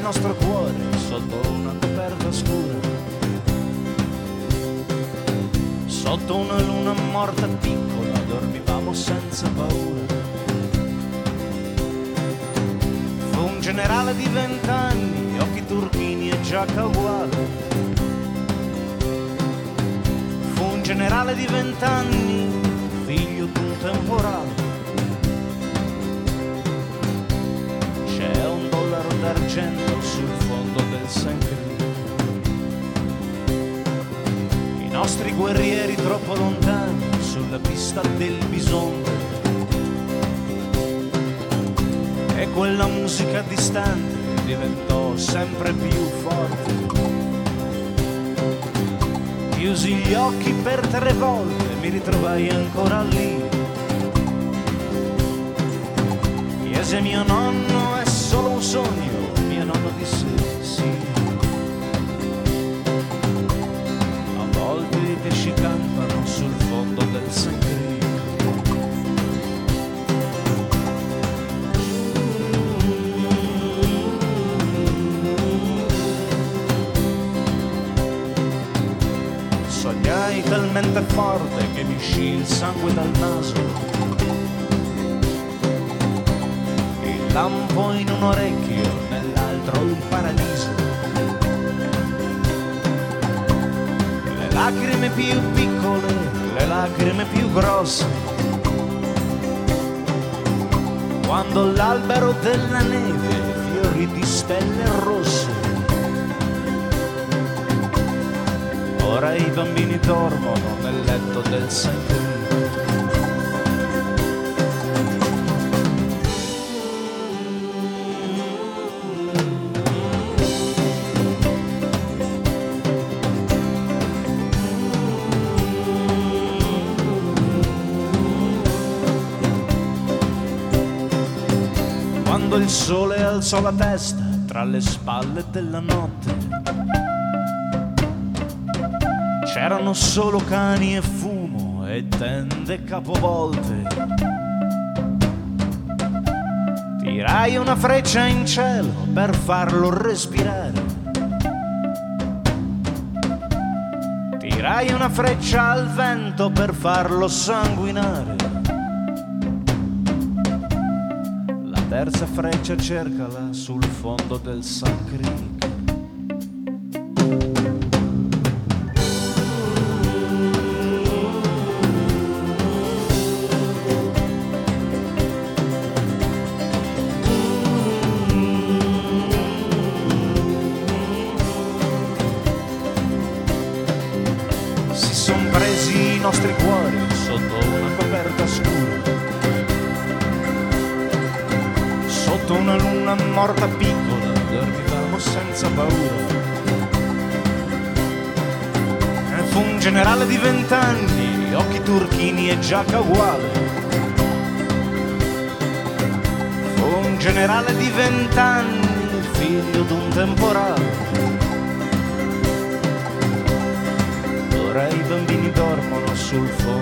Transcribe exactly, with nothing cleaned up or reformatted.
nostro cuore sotto una coperta scura, sotto una luna morta piccola dormivamo senza paura. Fu un generale di vent'anni, occhi turchini e giacca uguale. Fu un generale di vent'anni, figlio d'un temporale. C'è un dollaro d'argento sul fondo del Saint Cristo. I nostri guerrieri troppo lontani sulla pista del bisonte. E quella musica distante diventò sempre più forte. Chiusi gli occhi per tre volte e mi ritrovai ancora lì. Chiese mio nonno, è solo un sogno, mio nonno disse sì. A volte i pesci cantano sul fondo del Saint Cristo. Sognai talmente forte che mi uscì il sangue dal naso. Il lampo in un orecchio, nell'altro il paradiso. Le lacrime più piccole, le lacrime più grosse. Quando l'albero della neve fiori di stelle rosse. Ora i bambini dormono nel letto del Saint Cristo. Quando il sole alzò la testa tra le spalle della notte, c'erano solo cani e fumo e tende capovolte. Tirai una freccia in cielo per farlo respirare. Tirai una freccia al vento per farlo sanguinare. La terza freccia cercala sul fondo del Saint Cristo. I nostri cuori sotto una coperta scura, sotto una luna morta piccola dormivamo senza paura. E fu un generale di vent'anni, occhi turchini e giacca uguale. Fu un generale di vent'anni, figlio d'un temporale. Ora i bambini dormono sul fondo